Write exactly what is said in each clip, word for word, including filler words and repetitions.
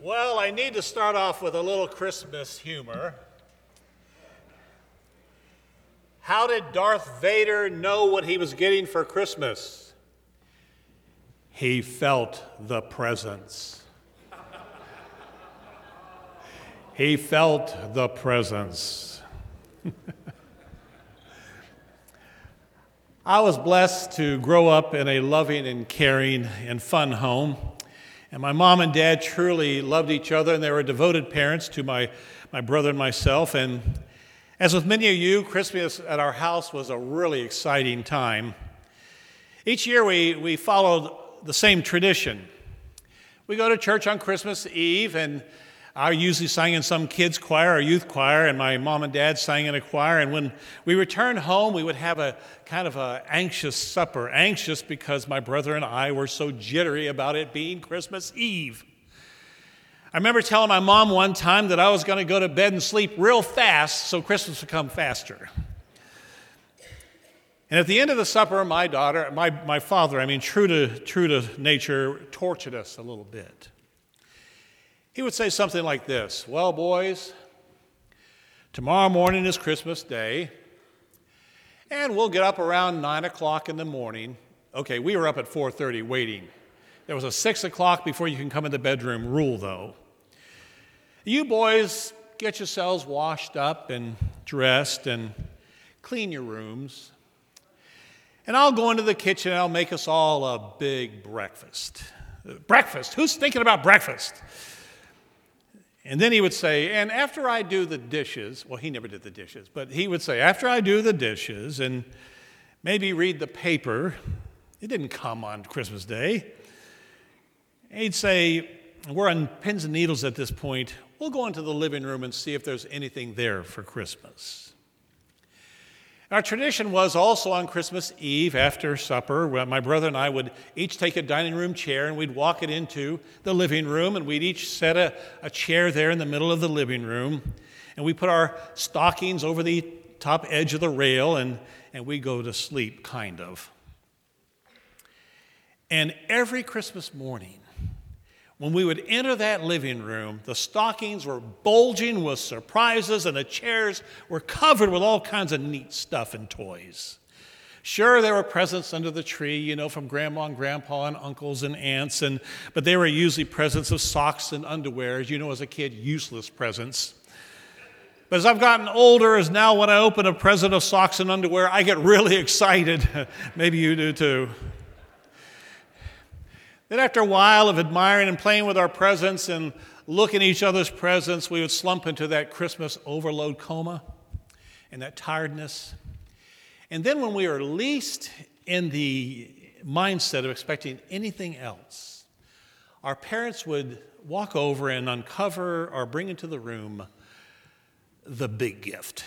Well, I need to start off with a little Christmas humor. How did Darth Vader know what he was getting for Christmas? He felt the presents. He felt the presents. I was blessed to grow up in a loving and caring and fun home. And my mom and dad truly loved each other, and they were devoted parents to my, my brother and myself. And as with many of you, Christmas at our house was a really exciting time. Each year we, we followed the same tradition. We go to church on Christmas Eve, and I usually sang in some kids' choir or youth choir, and my mom and dad sang in a choir. And when we returned home, we would have a kind of an anxious supper. Anxious because my brother and I were so jittery about it being Christmas Eve. I remember telling my mom one time that I was going to go to bed and sleep real fast so Christmas would come faster. And at the end of the supper, my daughter, my, my father, I mean, true to, true to nature, tortured us a little bit. He would say something like this: well, boys, tomorrow morning is Christmas Day, and we'll get up around nine o'clock in the morning. Okay, we were up at four thirty waiting. There was a six o'clock before you can come in the bedroom rule, though. You boys get yourselves washed up and dressed and clean your rooms. And I'll go into the kitchen and I'll make us all a big breakfast. Breakfast? Who's thinking about breakfast? And then he would say, and after I do the dishes, well, he never did the dishes, but he would say, after I do the dishes and maybe read the paper, it didn't come on Christmas Day, he'd say, we're on pins and needles at this point, we'll go into the living room and see if there's anything there for Christmas. Our tradition was also on Christmas Eve after supper, where my brother and I would each take a dining room chair and we'd walk it into the living room, and we'd each set a, a chair there in the middle of the living room, and we put our stockings over the top edge of the rail, and, and we go to sleep, kind of. And every Christmas morning, when we would enter that living room, the stockings were bulging with surprises and the chairs were covered with all kinds of neat stuff and toys. Sure, there were presents under the tree, you know, from grandma and grandpa and uncles and aunts, and but they were usually presents of socks and underwear, as you know, as a kid, useless presents. But as I've gotten older, as now when I open a present of socks and underwear, I get really excited. Maybe you do too. Then after a while of admiring and playing with our presents and looking at each other's presents, we would slump into that Christmas overload coma and that tiredness. And then when we were least in the mindset of expecting anything else, our parents would walk over and uncover or bring into the room the big gift.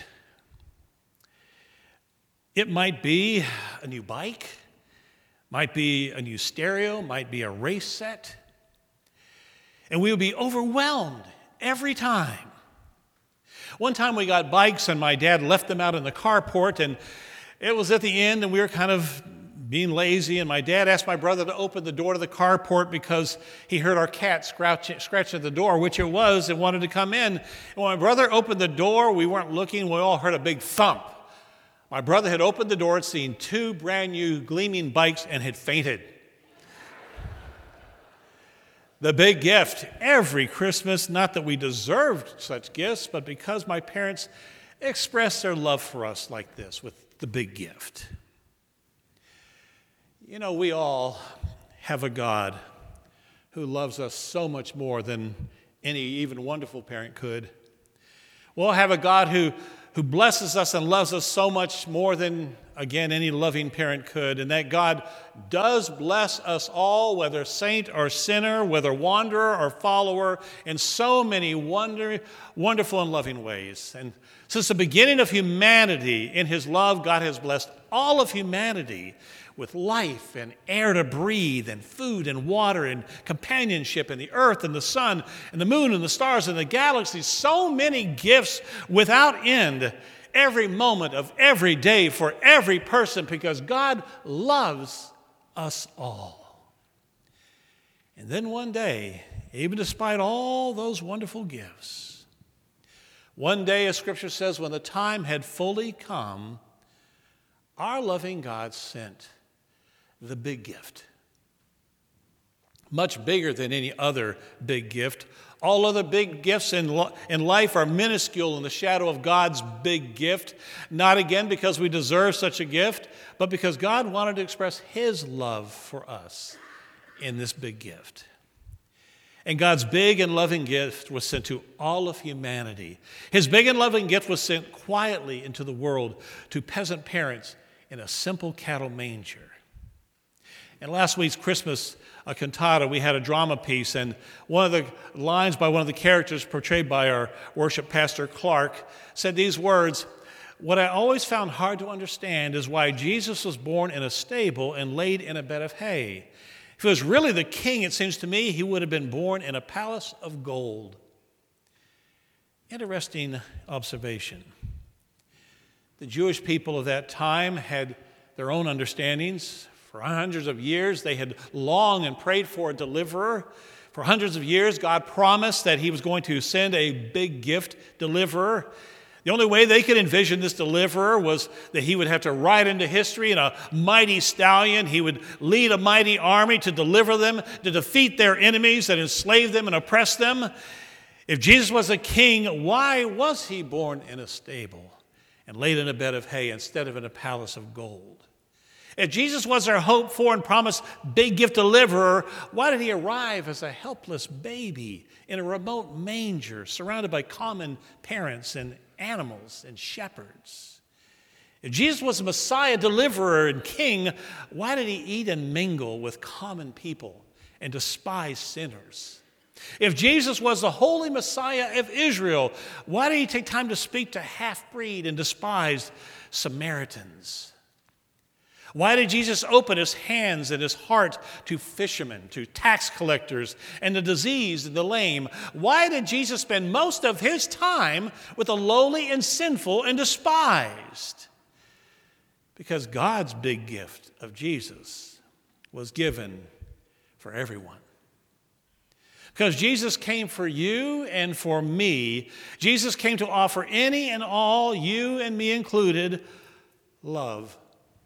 It might be a new bike. Might be a new stereo, might be a race set. And we would be overwhelmed every time. One time we got bikes and my dad left them out in the carport, and it was at the end and we were kind of being lazy, and my dad asked my brother to open the door to the carport because he heard our cat scratch, scratch at the door, which it was, and wanted to come in. And when my brother opened the door, we weren't looking, we all heard a big thump. My brother had opened the door and seen two brand new gleaming bikes and had fainted. The big gift every Christmas, not that we deserved such gifts, but because my parents expressed their love for us like this with the big gift. You know, we all have a God who loves us so much more than any even wonderful parent could. We'll have a God who who blesses us and loves us so much more than, again, any loving parent could. And that God does bless us all, whether saint or sinner, whether wanderer or follower, in so many wonder, wonderful and loving ways. And since the beginning of humanity, in his love, God has blessed all of humanity with life and air to breathe and food and water and companionship and the earth and the sun and the moon and the stars and the galaxies. So many gifts without end every moment of every day for every person, because God loves us all. And then one day, even despite all those wonderful gifts. One day, as Scripture says, when the time had fully come, our loving God sent the big gift. Much bigger than any other big gift. All other big gifts in, lo- in life are minuscule in the shadow of God's big gift. Not again because we deserve such a gift, but because God wanted to express His love for us in this big gift. And God's big and loving gift was sent to all of humanity. His big and loving gift was sent quietly into the world to peasant parents in a simple cattle manger. In last week's Christmas a cantata, we had a drama piece, and one of the lines by one of the characters portrayed by our worship pastor Clark said these words, "What I always found hard to understand is why Jesus was born in a stable and laid in a bed of hay. If he was really the king, it seems to me he would have been born in a palace of gold." Interesting observation. The Jewish people of that time had their own understandings. For hundreds of years, they had longed and prayed for a deliverer. For hundreds of years, God promised that He was going to send a big gift deliverer. The only way they could envision this deliverer was that He would have to ride into history in a mighty stallion. He would lead a mighty army to deliver them, to defeat their enemies that enslaved them and oppressed them. If Jesus was a king, why was He born in a stable and laid in a bed of hay instead of in a palace of gold? If Jesus was our hoped for and promised big gift deliverer, why did He arrive as a helpless baby in a remote manger surrounded by common parents and animals and shepherds? If Jesus was the Messiah, deliverer, and king, why did He eat and mingle with common people and despise sinners? If Jesus was the holy Messiah of Israel, why did He take time to speak to half-breed and despised Samaritans? Why did Jesus open His hands and His heart to fishermen, to tax collectors, and the diseased and the lame? Why did Jesus spend most of His time with the lowly and sinful and despised? Because God's big gift of Jesus was given for everyone. Because Jesus came for you and for me. Jesus came to offer any and all, you and me included, love.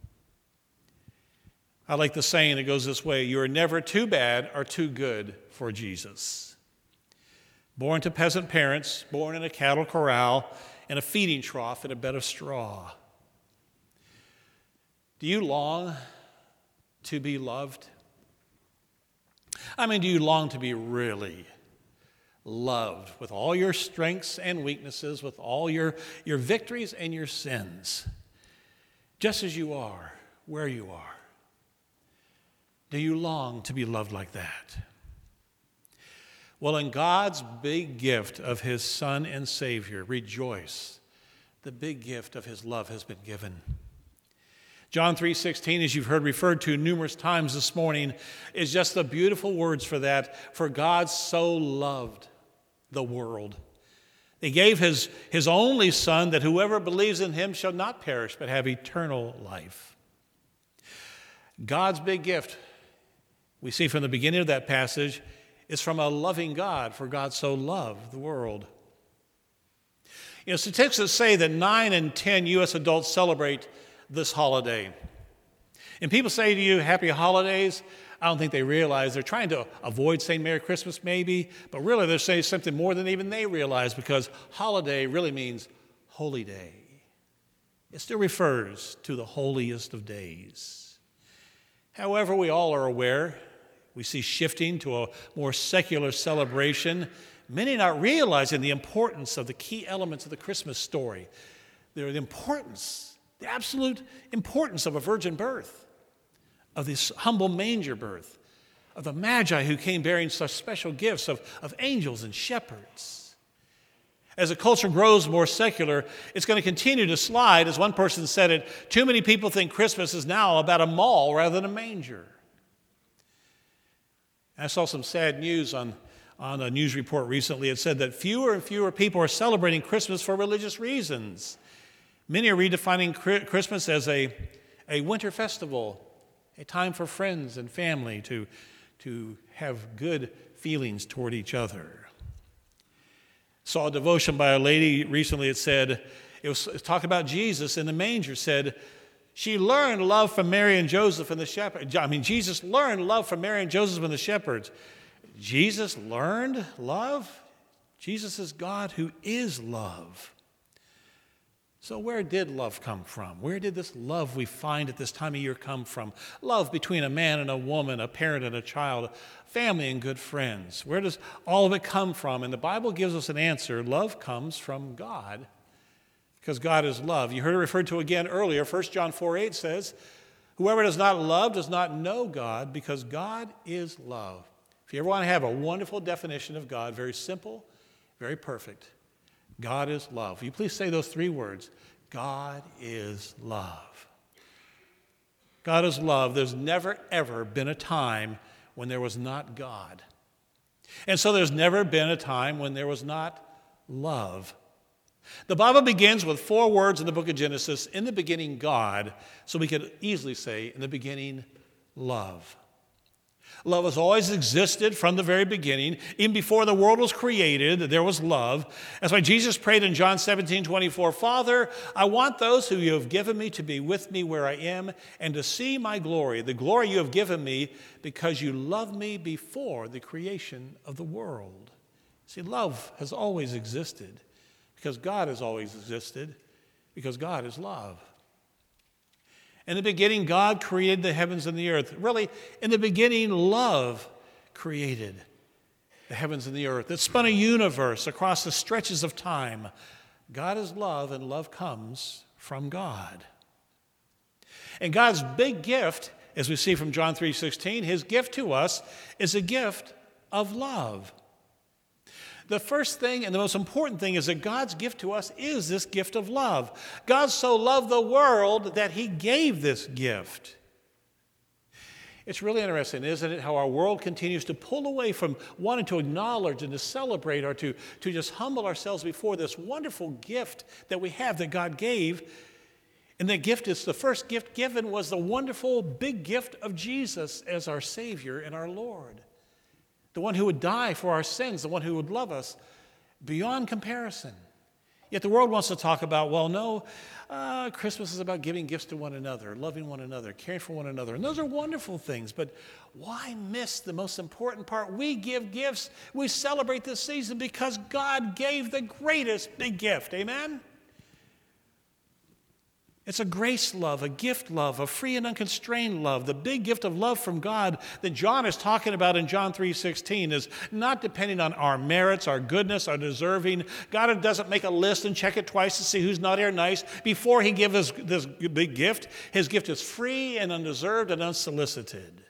I like the saying that goes this way: you are never too bad or too good for Jesus. Born to peasant parents, born in a cattle corral, in a feeding trough, in a bed of straw. Do you long to be loved? I mean, do you long to be really loved with all your strengths and weaknesses, with all your, your victories and your sins, just as you are, where you are? Do you long to be loved like that? Well, in God's big gift of His Son and Savior, rejoice. The big gift of His love has been given. John three sixteen, as you've heard referred to numerous times this morning, is just the beautiful words for that. For God so loved the world. He gave his, his only Son, that whoever believes in Him shall not perish, but have eternal life. God's big gift, we see from the beginning of that passage, is from a loving God, for God so loved the world. You know, statistics say that nine in ten U S adults celebrate this holiday. And people say to you, happy holidays. I don't think they realize they're trying to avoid saying Merry Christmas maybe, but really they're saying something more than even they realize, because holiday really means holy day. It still refers to the holiest of days. However, we all are aware, we see shifting to a more secular celebration, many not realizing the importance of the key elements of the Christmas story. They're the importance, the absolute importance of a virgin birth, of this humble manger birth, of the Magi who came bearing such special gifts, of, of angels and shepherds. As the culture grows more secular, it's going to continue to slide. As one person said it, too many people think Christmas is now about a mall rather than a manger. I saw some sad news on, on a news report recently. It said that fewer and fewer people are celebrating Christmas for religious reasons. Many are redefining Christmas as a, a winter festival, a time for friends and family to, to have good feelings toward each other. Saw a devotion by a lady recently. It said, it was talking about Jesus in the manger, said, she learned love from Mary and Joseph and the shepherds. I mean, Jesus learned love from Mary and Joseph and the shepherds. Jesus learned love? Jesus is God who is love. So where did love come from? Where did this love we find at this time of year come from? Love between a man and a woman, a parent and a child, family and good friends. Where does all of it come from? And the Bible gives us an answer. Love comes from God, because God is love. You heard it referred to again earlier. First John four eight says, whoever does not love does not know God, because God is love. If you ever want to have a wonderful definition of God, very simple, very perfect, God is love. Will you please say those three words? God is love. God is love. There's never, ever been a time when there was not God. And so there's never been a time when there was not love. The Bible begins with four words in the book of Genesis, in the beginning, God. So we could easily say, in the beginning, love. Love has always existed from the very beginning. Even before the world was created, there was love. That's why Jesus prayed in John seventeen twenty-four, Father, I want those who you have given me to be with me where I am and to see my glory, the glory you have given me because you loved me before the creation of the world. See, love has always existed because God has always existed, because God is love. In the beginning, God created the heavens and the earth. Really, in the beginning, love created the heavens and the earth. It spun a universe across the stretches of time. God is love, and love comes from God. And God's big gift, as we see from John three sixteen, his gift to us is a gift of love. The first thing and the most important thing is that God's gift to us is this gift of love. God so loved the world that he gave this gift. It's really interesting, isn't it, how our world continues to pull away from wanting to acknowledge and to celebrate or to, to just humble ourselves before this wonderful gift that we have that God gave. And that gift is the first gift given was the wonderful big gift of Jesus as our Savior and our Lord. The one who would die for our sins, the one who would love us beyond comparison. Yet the world wants to talk about, well, no, uh, Christmas is about giving gifts to one another, loving one another, caring for one another. And those are wonderful things, but why miss the most important part? We give gifts, we celebrate this season because God gave the greatest big gift. Amen? It's a grace love, a gift love, a free and unconstrained love. The big gift of love from God that John is talking about in John three sixteen is not depending on our merits, our goodness, our deserving. God doesn't make a list and check it twice to see who's not here nice before he gives us this big gift. His gift is free and undeserved and unsolicited.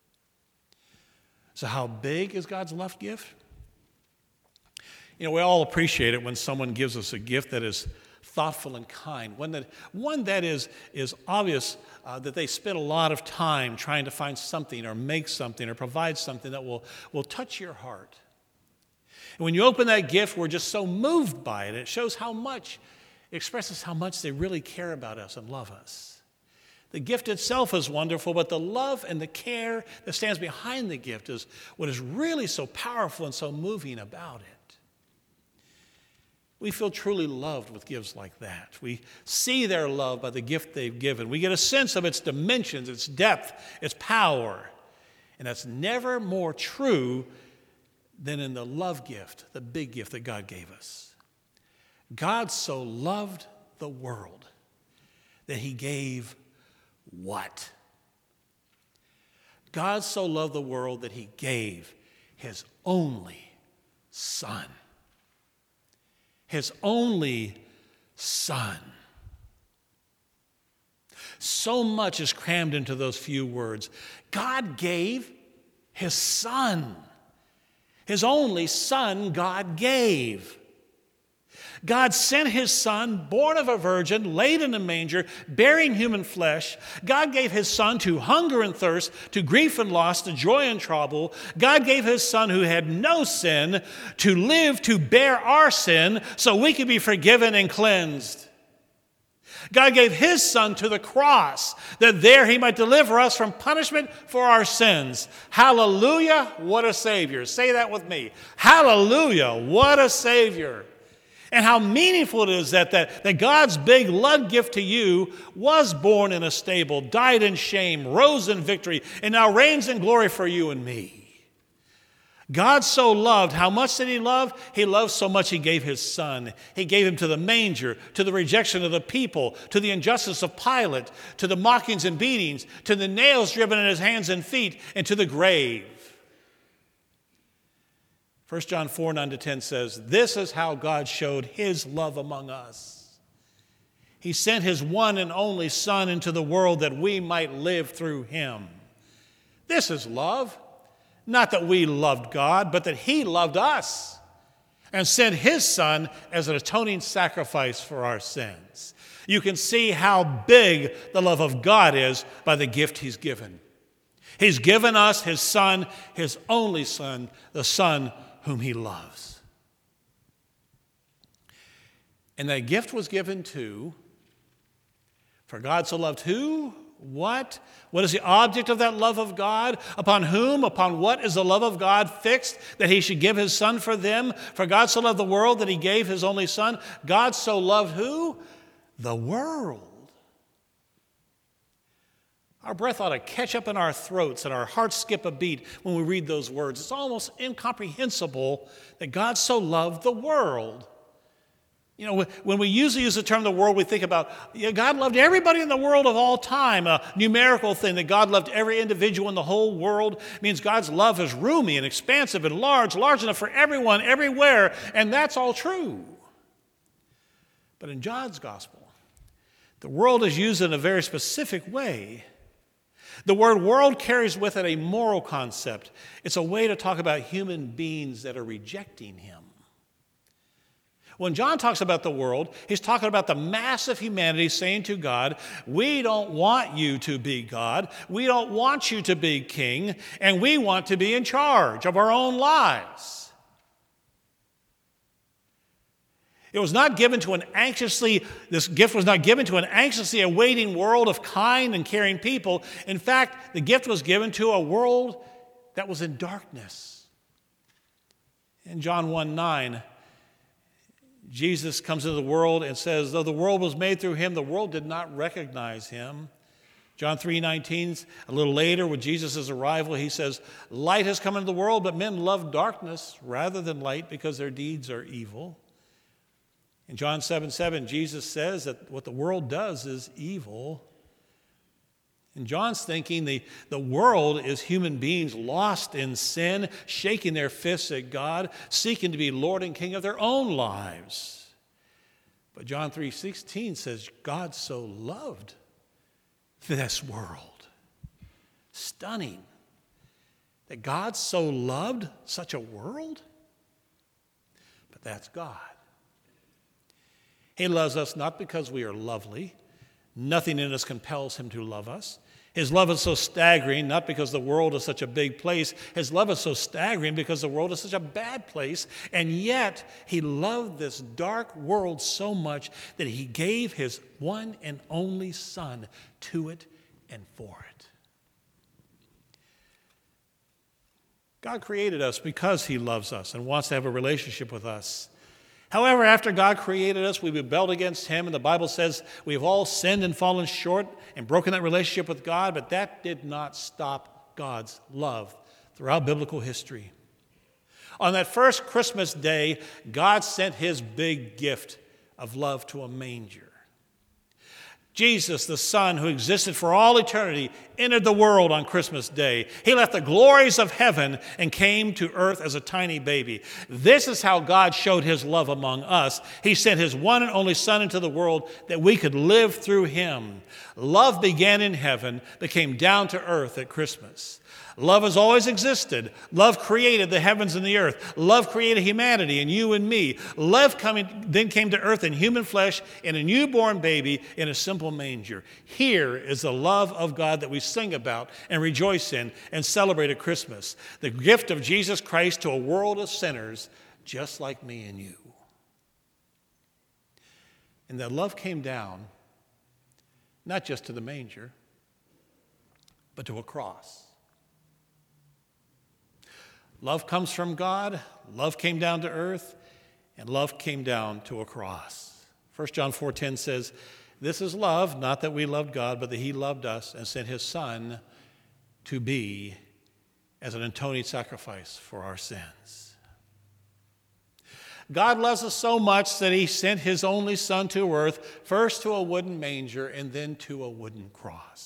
So how big is God's love gift? You know, we all appreciate it when someone gives us a gift that is thoughtful and kind, one that, one that is, is obvious uh, that they spend a lot of time trying to find something or make something or provide something that will, will touch your heart. And when you open that gift, we're just so moved by it. It shows how much, it expresses how much they really care about us and love us. The gift itself is wonderful, but the love and the care that stands behind the gift is what is really so powerful and so moving about it. We feel truly loved with gifts like that. We see their love by the gift they've given. We get a sense of its dimensions, its depth, its power. And that's never more true than in the love gift, the big gift that God gave us. God so loved the world that he gave what? God so loved the world that he gave his only Son. His only Son. So much is crammed into those few words. God gave his Son. His only Son God gave. God sent his Son, born of a virgin, laid in a manger, bearing human flesh. God gave his Son to hunger and thirst, to grief and loss, to joy and trouble. God gave his Son who had no sin to live to bear our sin so we could be forgiven and cleansed. God gave his Son to the cross, that there he might deliver us from punishment for our sins. Hallelujah, what a Savior. Say that with me. Hallelujah, what a Savior. And how meaningful it is that, that, that God's big love gift to you was born in a stable, died in shame, rose in victory, and now reigns in glory for you and me. God so loved. How much did he love? He loved so much he gave his Son. He gave him to the manger, to the rejection of the people, to the injustice of Pilate, to the mockings and beatings, to the nails driven in his hands and feet, and to the grave. First John four, nine to ten says, this is how God showed his love among us. He sent his one and only Son into the world that we might live through him. This is love. Not that we loved God, but that he loved us and sent his Son as an atoning sacrifice for our sins. You can see how big the love of God is by the gift he's given. He's given us his Son, his only Son, the Son whom he loves. And that gift was given to, for God so loved who? What? What is the object of that love of God? Upon whom, upon what is the love of God fixed, that he should give his Son for them? For God so loved the world that he gave his only Son. God so loved who? The world. Our breath ought to catch up in our throats and our hearts skip a beat when we read those words. It's almost incomprehensible that God so loved the world. You know, when we usually use the term the world, we think about, yeah, God loved everybody in the world of all time. A numerical thing that God loved every individual in the whole world means God's love is roomy and expansive and large, large enough for everyone, everywhere, and that's all true. But in John's gospel, the world is used in a very specific way. The word world carries with it a moral concept. It's a way to talk about human beings that are rejecting him. When John talks about the world, he's talking about the mass of humanity saying to God, we don't want you to be God, we don't want you to be king, and we want to be in charge of our own lives. It was not given to an anxiously, this gift was not given to an anxiously awaiting world of kind and caring people. In fact, the gift was given to a world that was in darkness. In John one nine, Jesus comes into the world and says, though the world was made through him, the world did not recognize him. John three nineteen, a little later, with Jesus' arrival, he says, light has come into the world, but men love darkness rather than light because their deeds are evil. In John seven seven, Jesus says that what the world does is evil. In John's thinking, the, the world is human beings lost in sin, shaking their fists at God, seeking to be Lord and King of their own lives. But John three sixteen says, God so loved this world. Stunning. That God so loved such a world? But that's God. He loves us not because we are lovely. Nothing in us compels him to love us. His love is so staggering, not because the world is such a big place. His love is so staggering because the world is such a bad place. And yet, he loved this dark world so much that he gave his one and only Son to it and for it. God created us because he loves us and wants to have a relationship with us. However, after God created us, we rebelled against him, and the Bible says we've all sinned and fallen short and broken that relationship with God, but that did not stop God's love throughout biblical history. On that first Christmas day, God sent his big gift of love to a manger. Jesus, the Son who existed for all eternity, entered the world on Christmas Day. He left the glories of heaven and came to earth as a tiny baby. This is how God showed his love among us. He sent his one and only Son into the world that we could live through him. Love began in heaven, but came down to earth at Christmas. Love has always existed. Love created the heavens and the earth. Love created humanity and you and me. Love coming, then came to earth in human flesh in a newborn baby in a simple manger. Here is the love of God that we sing about and rejoice in and celebrate at Christmas. The gift of Jesus Christ to a world of sinners just like me and you. And that love came down not just to the manger, but to a cross. Love comes from God, love came down to earth, and love came down to a cross. First John four ten says, "This is love, not that we loved God, but that he loved us and sent his Son to be as an atoning sacrifice for our sins." God loves us so much that he sent his only Son to earth, first to a wooden manger and then to a wooden cross.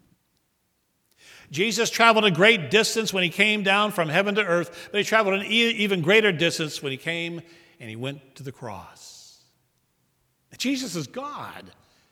Jesus traveled a great distance when he came down from heaven to earth, but he traveled an e- even greater distance when he came and he went to the cross. Jesus is God,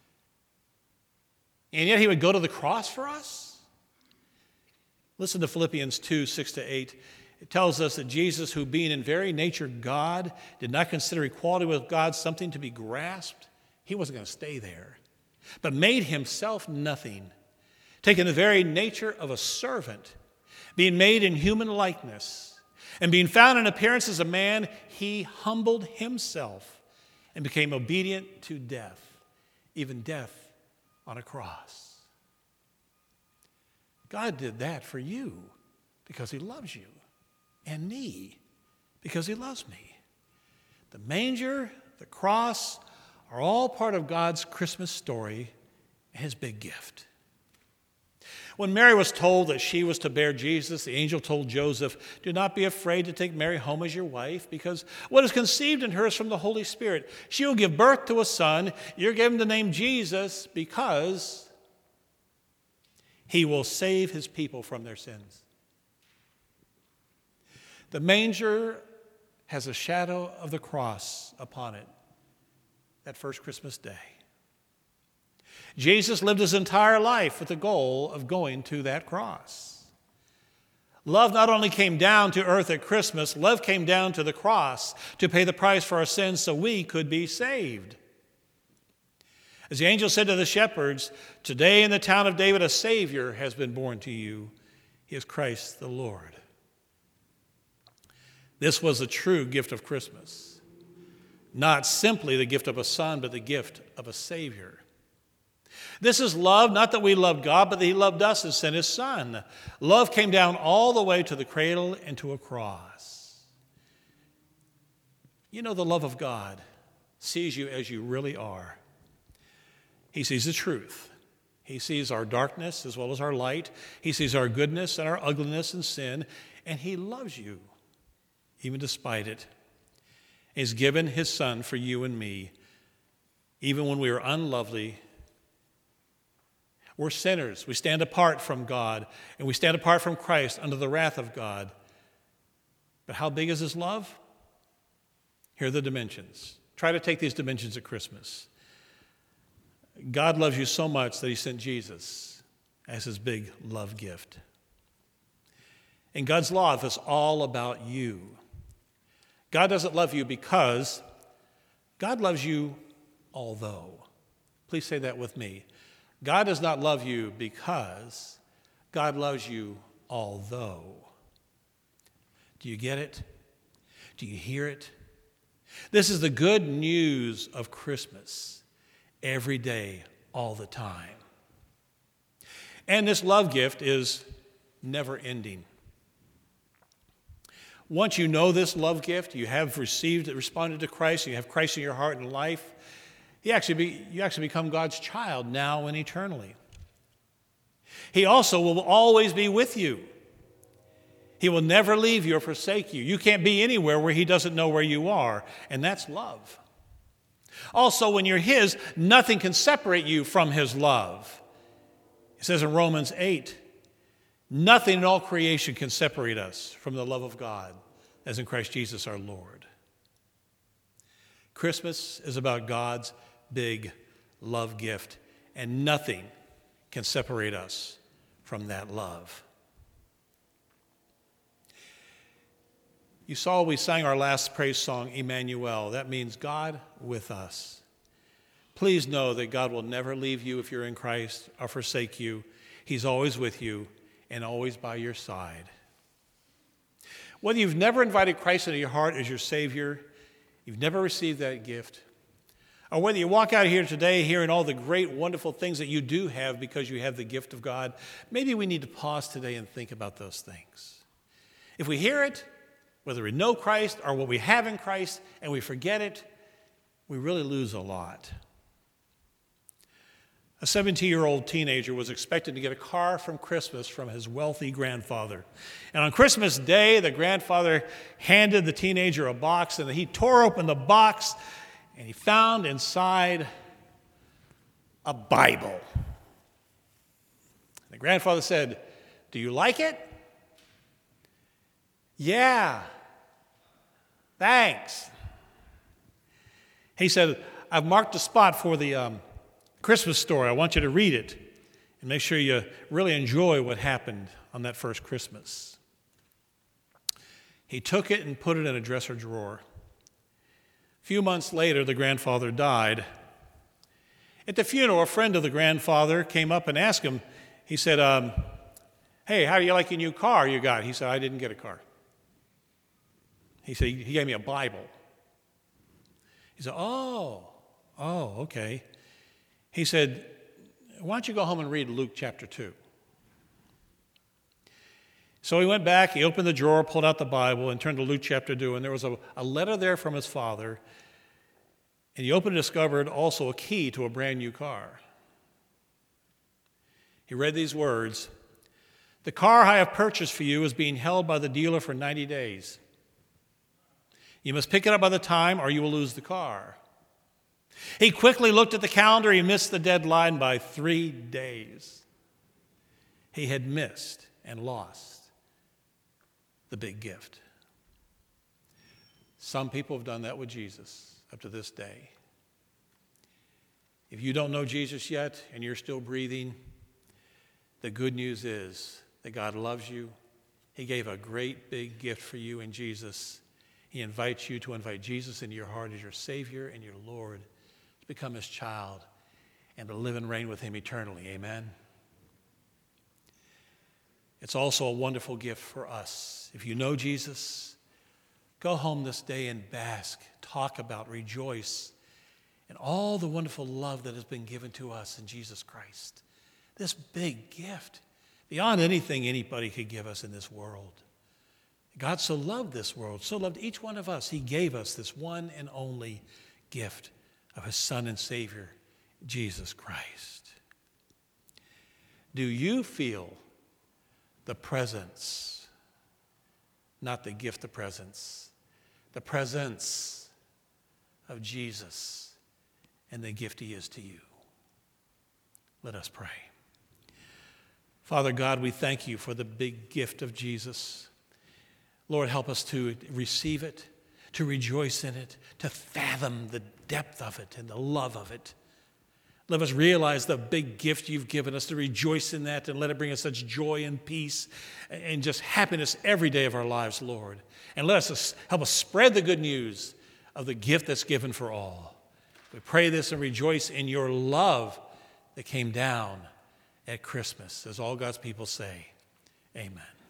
and yet he would go to the cross for us? Listen to Philippians two, six to eight. It tells us that Jesus, who being in very nature God, did not consider equality with God something to be grasped. He wasn't going to stay there, but made himself nothing, taking the very nature of a servant, being made in human likeness, and being found in appearance as a man, he humbled himself and became obedient to death, even death on a cross. God did that for you because he loves you, and me because he loves me. The manger, the cross are all part of God's Christmas story and his big gift. When Mary was told that she was to bear Jesus, the angel told Joseph, "Do not be afraid to take Mary home as your wife, because what is conceived in her is from the Holy Spirit. She will give birth to a son. You're given the name Jesus because he will save his people from their sins." The manger has a shadow of the cross upon it that first Christmas day. Jesus lived his entire life with the goal of going to that cross. Love not only came down to earth at Christmas, love came down to the cross to pay the price for our sins so we could be saved. As the angel said to the shepherds, "Today in the town of David a Savior has been born to you. He is Christ the Lord." This was the true gift of Christmas. Not simply the gift of a son, but the gift of a Savior. This is love, not that we loved God, but that he loved us and sent his Son. Love came down all the way to the cradle and to a cross. You know, the love of God sees you as you really are. He sees the truth. He sees our darkness as well as our light. He sees our goodness and our ugliness and sin, and he loves you, even despite it. He's given his Son for you and me, even when we are unlovely. We're sinners. We stand apart from God, and we stand apart from Christ under the wrath of God. But how big is his love? Here are the dimensions. Try to take these dimensions at Christmas. God loves you so much that he sent Jesus as his big love gift. And God's love is all about you. God doesn't love you because, God loves you although. Please say that with me. God does not love you because, God loves you although. Do you get it? Do you hear it? This is the good news of Christmas, every day, all the time. And this love gift is never ending. Once you know this love gift, you have received, responded to Christ, you have Christ in your heart and life, He actually be, you actually become God's child now and eternally. He also will always be with you. He will never leave you or forsake you. You can't be anywhere where he doesn't know where you are, and that's love. Also, when you're his, nothing can separate you from his love. It says in Romans eight, nothing in all creation can separate us from the love of God, as in Christ Jesus our Lord. Christmas is about God's big love gift, and nothing can separate us from that love. You saw we sang our last praise song, Emmanuel. That means God with us. Please know that God will never leave you if you're in Christ or forsake you. He's always with you and always by your side. Whether you've never invited Christ into your heart as your Savior, you've never received that gift, or whether you walk out here today hearing all the great, wonderful things that you do have because you have the gift of God, maybe we need to pause today and think about those things. If we hear it, whether we know Christ or what we have in Christ, and we forget it, we really lose a lot. A seventeen-year-old teenager was expected to get a car from Christmas from his wealthy grandfather. And on Christmas Day, the grandfather handed the teenager a box, and he tore open the box, and he found inside a Bible. The grandfather said, "Do you like it?" "Yeah, thanks." He said, "I've marked a spot for the um, Christmas story. I want you to read it and make sure you really enjoy what happened on that first Christmas." He took it and put it in a dresser drawer. A few months later, the grandfather died. At the funeral, a friend of the grandfather came up and asked him, he said, um, "Hey, how do you like your new car you got?" He said, "I didn't get a car." He said, "He gave me a Bible." He said, "Oh, oh, okay." He said, "Why don't you go home and read Luke chapter two?" So he went back, he opened the drawer, pulled out the Bible, and turned to Luke chapter two, and there was a, a letter there from his father, and he opened and discovered also a key to a brand new car. He read these words, "The car I have purchased for you is being held by the dealer for ninety days. You must pick it up by the time or you will lose the car." He quickly looked at the calendar. He missed the deadline by three days. He had missed and lost the big gift. Some people have done that with Jesus up to this day. If you don't know Jesus yet and you're still breathing, the good news is that God loves you. He gave a great big gift for you in Jesus. He invites you to invite Jesus into your heart as your Savior and your Lord, to become his child and to live and reign with him eternally. Amen. It's also a wonderful gift for us. If you know Jesus, go home this day and bask, talk about, rejoice in all the wonderful love that has been given to us in Jesus Christ. This big gift, beyond anything anybody could give us in this world. God so loved this world, so loved each one of us, he gave us this one and only gift of his Son and Savior, Jesus Christ. Do you feel the presence, not the gift of presence, the presence of Jesus and the gift he is to you? Let us pray. Father God, we thank you for the big gift of Jesus. Lord, help us to receive it, to rejoice in it, to fathom the depth of it and the love of it. Let us realize the big gift you've given us, to rejoice in that, and let it bring us such joy and peace and just happiness every day of our lives, Lord. And let us help us spread the good news of the gift that's given for all. We pray this and rejoice in your love that came down at Christmas, as all God's people say, amen.